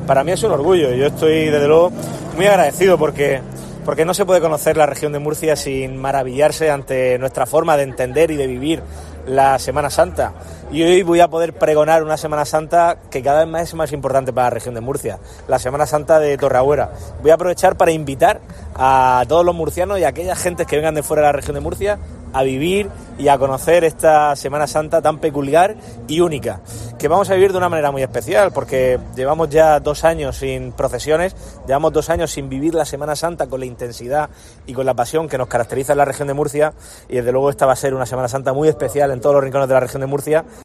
Para mí es un orgullo. Yo estoy, desde luego, muy agradecido porque no se puede conocer la región de Murcia sin maravillarse ante nuestra forma de entender y de vivir la Semana Santa. Y hoy voy a poder pregonar una Semana Santa que cada vez más es más importante para la región de Murcia, la Semana Santa de Torreagüera. Voy a aprovechar para invitar a todos los murcianos y a aquellas gentes que vengan de fuera de la región de Murcia a vivir y a conocer esta Semana Santa tan peculiar y única, que vamos a vivir de una manera muy especial, porque llevamos ya 2 años sin procesiones, llevamos 2 años sin vivir la Semana Santa con la intensidad y con la pasión que nos caracteriza en la región de Murcia, y desde luego esta va a ser una Semana Santa muy especial en todos los rincones de la región de Murcia,